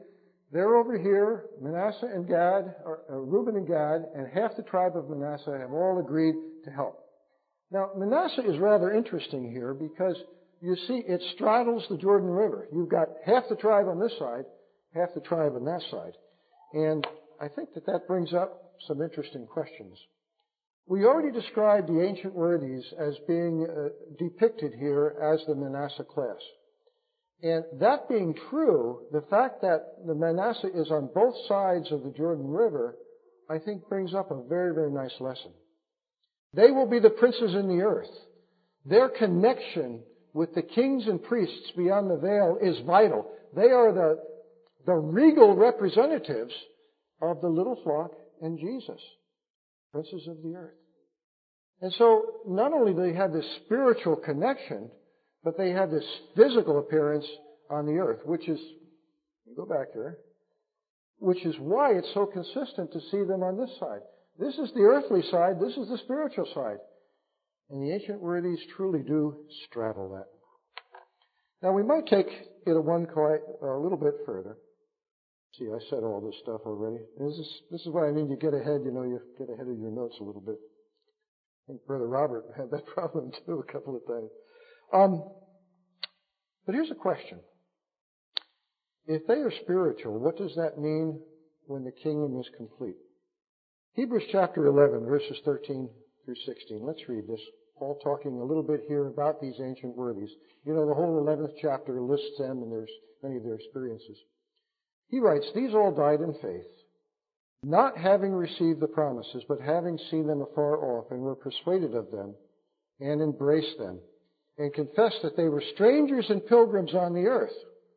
They're over here, Manasseh and Gad, or uh, Reuben and Gad, and half the tribe of Manasseh have all agreed to help. Now, Manasseh is rather interesting here because you see it straddles the Jordan River. You've got half the tribe on this side, half the tribe on that side. And I think that that brings up some interesting questions. We already described the ancient worthies as being uh, depicted here as the Manasseh class. And that being true, the fact that the Manasseh is on both sides of the Jordan River, I think brings up a very, very nice lesson. They will be the princes in the earth. Their connection with the kings and priests beyond the veil is vital. They are the, the regal representatives of the little flock and Jesus, princes of the earth. And so not only do they have this spiritual connection, but they have this physical appearance on the earth, which is, go back here, which is why it's so consistent to see them on this side. This is the earthly side, this is the spiritual side. And the ancient worthies truly do straddle that. Now we might take it a one quite, a little bit further. See, I said all this stuff already. This is, this is what I mean, you get ahead, you know, you get ahead of your notes a little bit. I think Brother Robert had that problem too a couple of times. Um, but here's a question. If they are spiritual, what does that mean when the kingdom is complete? Hebrews chapter eleven, verses thirteen through sixteen. Let's read this. Paul talking a little bit here about these ancient worthies. You know, the whole eleventh chapter lists them and there's many of their experiences. He writes, "These all died in faith, not having received the promises, but having seen them afar off, and were persuaded of them, and embraced them, and confessed that they were strangers and pilgrims on the earth.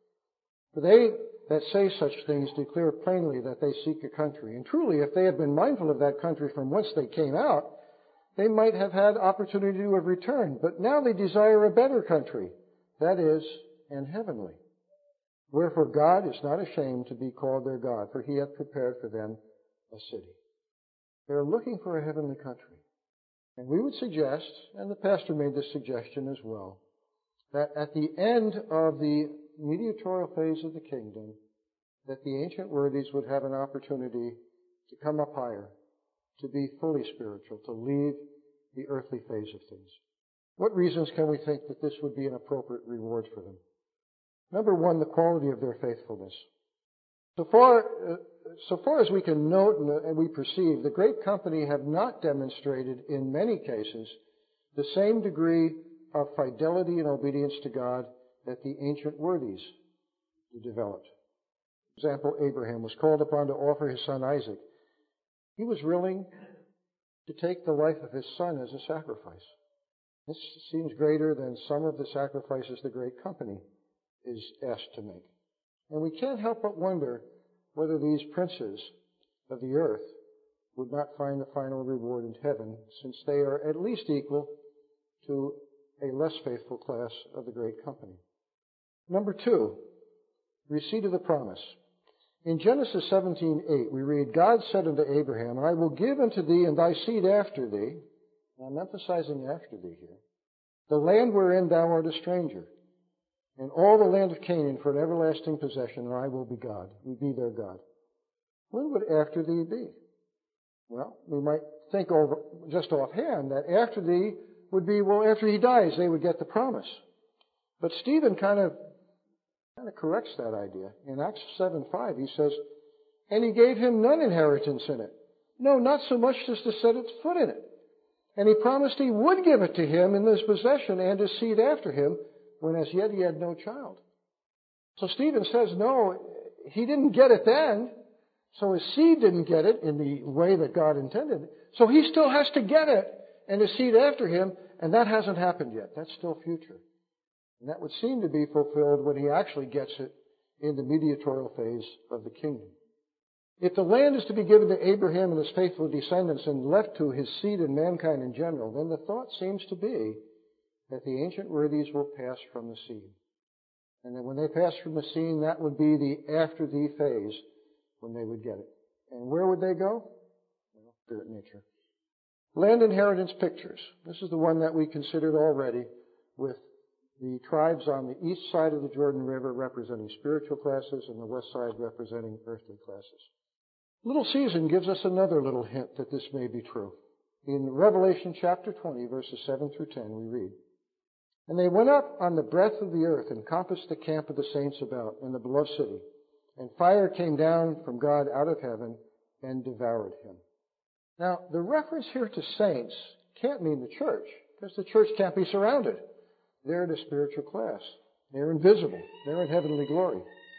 For they that say such things declare plainly that they seek a country. And truly, if they had been mindful of that country from whence they came out, they might have had opportunity to have returned. But now they desire a better country, that is, an heavenly. Wherefore God is not ashamed to be called their God, for he hath prepared for them a city." They're looking for a heavenly country. And we would suggest, and the pastor made this suggestion as well, that at the end of the mediatorial phase of the kingdom, that the ancient worthies would have an opportunity to come up higher, to be fully spiritual, to leave the earthly phase of things. What reasons can we think that this would be an appropriate reward for them? Number one, the quality of their faithfulness. So far, uh, so far as we can note and, uh, and we perceive, the great company have not demonstrated, in many cases, the same degree of fidelity and obedience to God that the ancient worthies developed. For example, Abraham was called upon to offer his son Isaac. He was willing to take the life of his son as a sacrifice. This seems greater than some of the sacrifices the great company is asked to make. And we can't help but wonder whether these princes of the earth would not find the final reward in heaven, since they are at least equal to a less faithful class of the great company. Number two, receipt of the promise. In Genesis seventeen eight, we read, "God said unto Abraham, I will give unto thee and thy seed after thee," and I'm emphasizing after thee here, "the land wherein thou art a stranger, and all the land of Canaan for an everlasting possession, and I will be God, will be their God." When would after thee be? Well, we might think over just offhand that after thee would be, well, after he dies, they would get the promise. But Stephen kind of kind of corrects that idea. In Acts seven five, he says, "And he gave him none inheritance in it. No, not so much as to set its foot in it. And he promised he would give it to him in his possession and his seed after him, when as yet he had no child." So Stephen says, no, he didn't get it then, so his seed didn't get it in the way that God intended. So he still has to get it, and his seed after him, and that hasn't happened yet. That's still future. And that would seem to be fulfilled when he actually gets it in the mediatorial phase of the kingdom. If the land is to be given to Abraham and his faithful descendants and left to his seed and mankind in general, then the thought seems to be that the ancient worthies will pass from the scene. And then when they pass from the scene, that would be the after thee phase when they would get it. And where would they go? Well, spirit nature. Land inheritance pictures. This is the one that we considered already with The tribes on the east side of the Jordan River representing spiritual classes and the west side representing earthly classes. Little Susan gives us another little hint that this may be true. In Revelation chapter twenty, verses seven through ten, we read, "And they went up on the breadth of the earth and compassed the camp of the saints about in the beloved city. And fire came down from God out of heaven and devoured him." Now, the reference here to saints can't mean the church, because the church can't be surrounded. They're the spiritual class. They're invisible. They're in heavenly glory.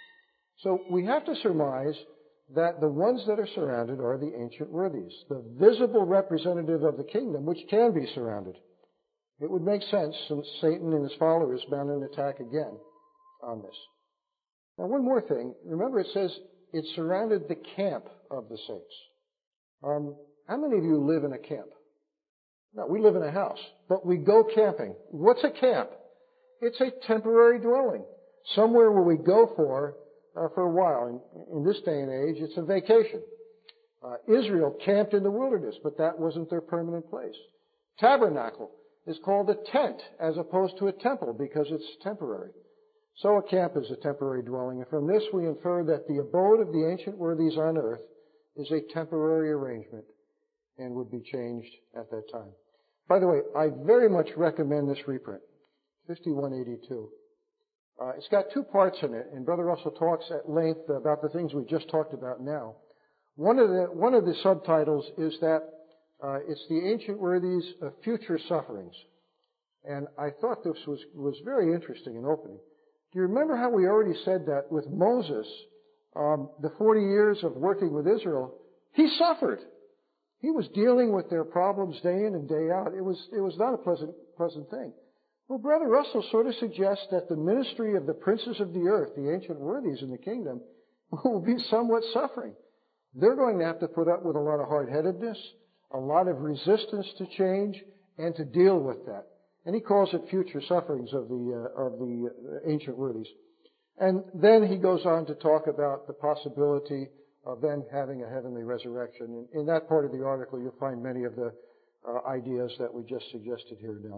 So we have to surmise that the ones that are surrounded are the ancient worthies, the visible representative of the kingdom, which can be surrounded. It would make sense since Satan and his followers mount an attack again on this. Now, one more thing. Remember, it says it surrounded the camp of the saints. Um, how many of you live in a camp? No, we live in a house, but we go camping. What's a camp? It's a temporary dwelling, somewhere where we go for uh, for a while. In, in this day and age, it's a vacation. Uh, Israel camped in the wilderness, but that wasn't their permanent place. Tabernacle is called a tent as opposed to a temple because it's temporary. So a camp is a temporary dwelling, and from this we infer that the abode of the ancient worthies on earth is a temporary arrangement and would be changed at that time. By the way, I very much recommend this reprint, fifty-one eighty-two. Uh, it's got two parts in it, and Brother Russell talks at length about the things we just talked about now. One of the, one of the subtitles is that uh, it's the ancient worthies of future sufferings. And I thought this was, was very interesting and opening. Do you remember how we already said that with Moses, um, the forty years of working with Israel, he suffered. He was dealing with their problems day in and day out. It was, it was not a pleasant, pleasant thing. Well, Brother Russell sort of suggests that the ministry of the princes of the earth, the ancient worthies in the kingdom, will be somewhat suffering. They're going to have to put up with a lot of hard-headedness, a lot of resistance to change, and to deal with that. And he calls it future sufferings of the, uh, of the uh, ancient worthies. And then he goes on to talk about the possibility of them having a heavenly resurrection. In, in that part of the article, you'll find many of the uh, ideas that we just suggested here now.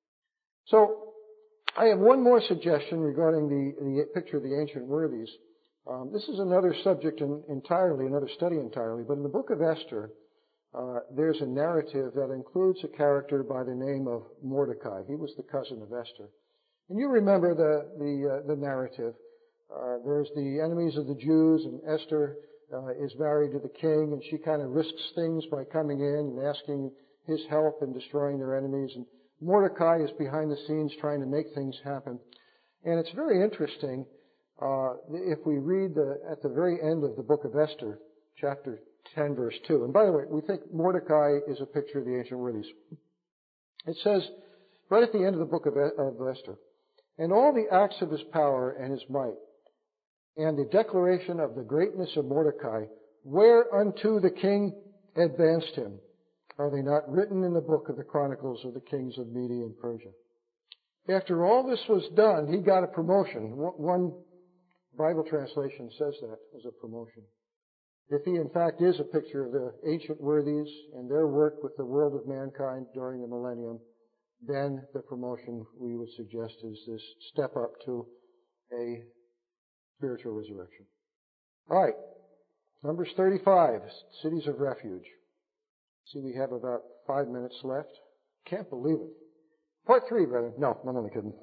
So, I have one more suggestion regarding the, the picture of the ancient worthies. Um, this is another subject in, entirely, another study entirely, but in the book of Esther, uh, there's a narrative that includes a character by the name of Mordecai. He was the cousin of Esther. And you remember the, the, uh, the narrative. Uh, there's the enemies of the Jews, and Esther Uh, is married to the king, and she kind of risks things by coming in and asking his help in destroying their enemies. And Mordecai is behind the scenes trying to make things happen. And it's very interesting uh, if we read the, at the very end of the book of Esther, chapter ten, verse two. And by the way, we think Mordecai is a picture of the ancient worthies. It says, right at the end of the book of, of Esther, "And all the acts of his power and his might, and the declaration of the greatness of Mordecai, whereunto the king advanced him, are they not written in the book of the chronicles of the kings of Media and Persia?" After all this was done, he got a promotion. One Bible translation says that as a promotion. If he in fact is a picture of the ancient worthies and their work with the world of mankind during the millennium, then the promotion we would suggest is this step up to a spiritual resurrection. All right. Numbers thirty-five, cities of refuge. See, we have about five minutes left. Can't believe it. Part three, brother. No, I'm only kidding.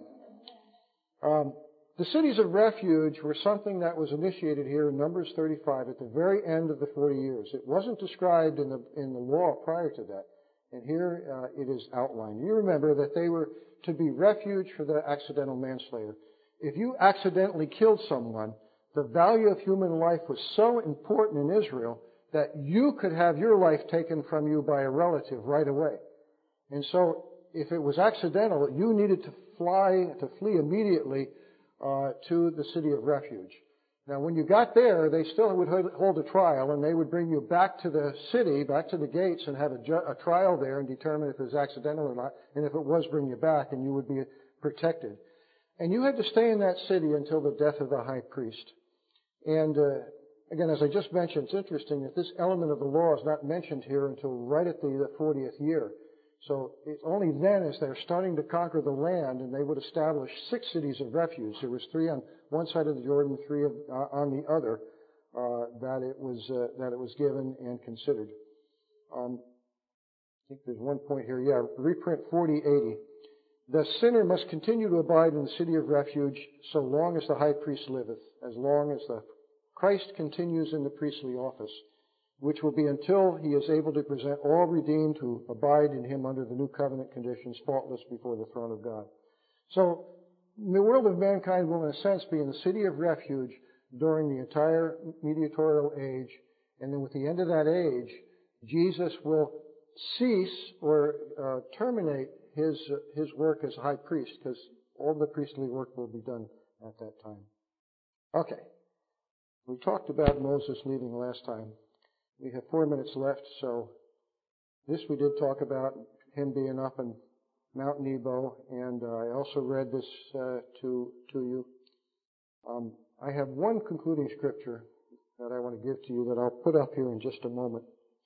Um, the cities of refuge were something that was initiated here in Numbers thirty-five at the very end of the forty years. It wasn't described in the, in the law prior to that. And here uh, it is outlined. You remember that they were to be refuge for the accidental manslayer. If you accidentally killed someone, the value of human life was so important in Israel that you could have your life taken from you by a relative right away. And so, if it was accidental, you needed to fly, to flee immediately uh, to the city of refuge. Now, when you got there, they still would hold a trial, and they would bring you back to the city, back to the gates, and have a, ju- a trial there and determine if it was accidental or not. And if it was, bring you back, and you would be protected. And you had to stay in that city until the death of the high priest. And uh, again, as I just mentioned, it's interesting that this element of the law is not mentioned here until right at the fortieth year. So it's only then, as they're starting to conquer the land, and they would establish six cities of refuge. There was three on one side of the Jordan, three of, uh, on the other, uh, that it was uh, that it was given and considered. Um, I think there's one point here. Yeah, reprint forty eighty. The sinner must continue to abide in the city of refuge so long as the high priest liveth, as long as the Christ continues in the priestly office, which will be until he is able to present all redeemed who abide in him under the new covenant conditions, faultless before the throne of God. So, the world of mankind will, in a sense, be in the city of refuge during the entire mediatorial age, and then with the end of that age, Jesus will cease or uh, terminate his uh, his work as high priest, because all the priestly work will be done at that time. Okay. We talked about Moses leaving last time. We have four minutes left, so this we did talk about, him being up in Mount Nebo, and uh, I also read this uh, to to you. Um, I have one concluding scripture that I want to give to you that I'll put up here in just a moment.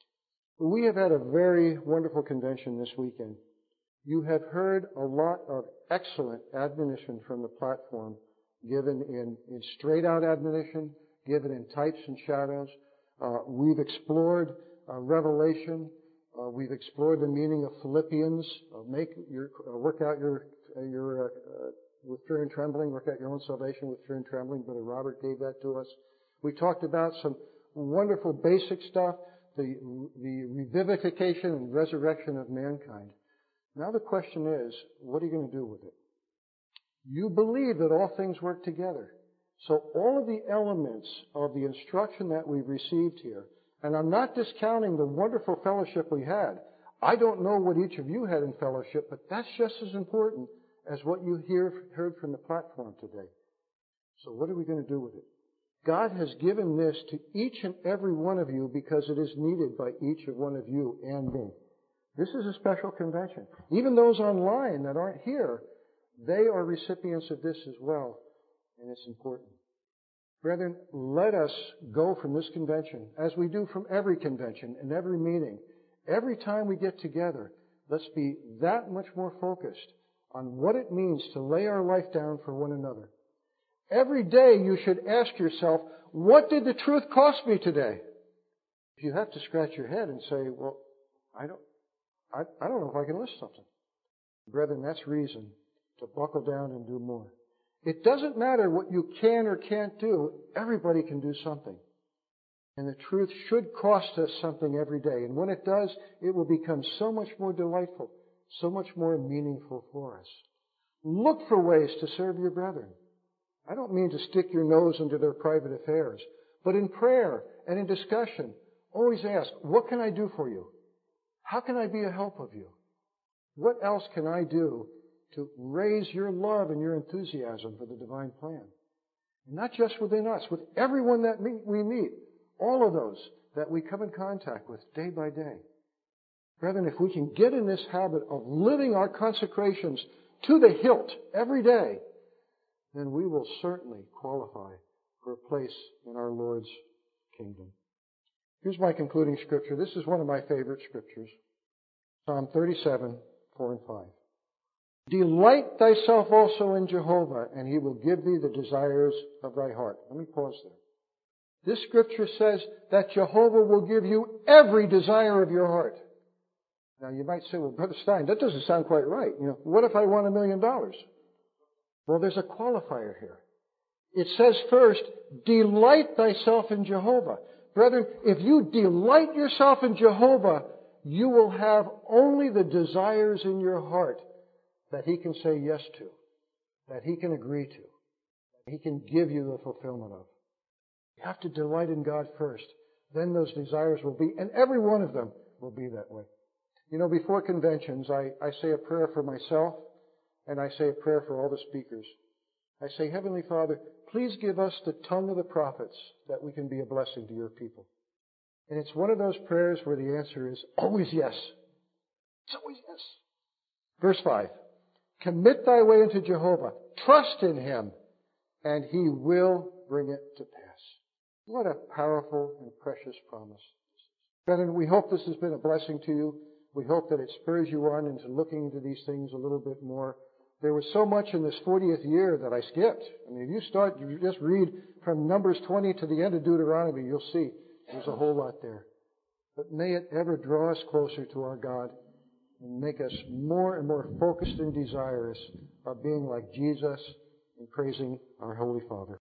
We have had a very wonderful convention this weekend. You have heard a lot of excellent admonition from the platform, given in, in straight-out admonition, given in types and shadows. Uh, we've explored uh, Revelation. Uh, we've explored the meaning of Philippians. Uh, make your uh, work out your uh, your uh, uh, with fear and trembling. Work out your own salvation with fear and trembling. Brother Robert gave that to us. We talked about some wonderful basic stuff, the the revivification and resurrection of mankind. Now the question is, what are you going to do with it? You believe that all things work together. So all of the elements of the instruction that we've received here, and I'm not discounting the wonderful fellowship we had. I don't know what each of you had in fellowship, but that's just as important as what you hear, heard from the platform today. So what are we going to do with it? God has given this to each and every one of you because it is needed by each of one of you and me. This is a special convention. Even those online that aren't here, they are recipients of this as well, and it's important. Brethren, let us go from this convention, as we do from every convention and every meeting. Every time we get together, let's be that much more focused on what it means to lay our life down for one another. Every day you should ask yourself, what did the truth cost me today? If you have to scratch your head and say, well, I don't, I, I don't know if I can list something. Brethren, that's reason to buckle down and do more. It doesn't matter what you can or can't do. Everybody can do something. And the truth should cost us something every day. And when it does, it will become so much more delightful, so much more meaningful for us. Look for ways to serve your brethren. I don't mean to stick your nose into their private affairs, but in prayer and in discussion, always ask, what can I do for you? How can I be a help of you? What else can I do to raise your love and your enthusiasm for the divine plan? And not just within us, with everyone that we meet, all of those that we come in contact with day by day. Brethren, if we can get in this habit of living our consecrations to the hilt every day, then we will certainly qualify for a place in our Lord's kingdom. Here's my concluding scripture. This is one of my favorite scriptures. Psalm thirty-seven, four and five. Delight thyself also in Jehovah, and He will give thee the desires of thy heart. Let me pause there. This scripture says that Jehovah will give you every desire of your heart. Now you might say, well, Brother Stein, that doesn't sound quite right. You know, what if I want a million dollars? Well, there's a qualifier here. It says first, delight thyself in Jehovah. Brethren, if you delight yourself in Jehovah, you will have only the desires in your heart that He can say yes to, that He can agree to, that He can give you the fulfillment of. You have to delight in God first. Then those desires will be, and every one of them will be that way. You know, before conventions, I, I say a prayer for myself, and I say a prayer for all the speakers. I say, Heavenly Father, please give us the tongue of the prophets that we can be a blessing to your people. And it's one of those prayers where the answer is always yes. It's always yes. Verse five. Commit thy way unto Jehovah. Trust in Him, and He will bring it to pass. What a powerful and precious promise. Brethren, we hope this has been a blessing to you. We hope that it spurs you on into looking into these things a little bit more. There was so much in this fortieth year that I skipped. I mean, if you start, you just read from Numbers twenty to the end of Deuteronomy, you'll see there's a whole lot there. But may it ever draw us closer to our God and make us more and more focused and desirous of being like Jesus and praising our Holy Father.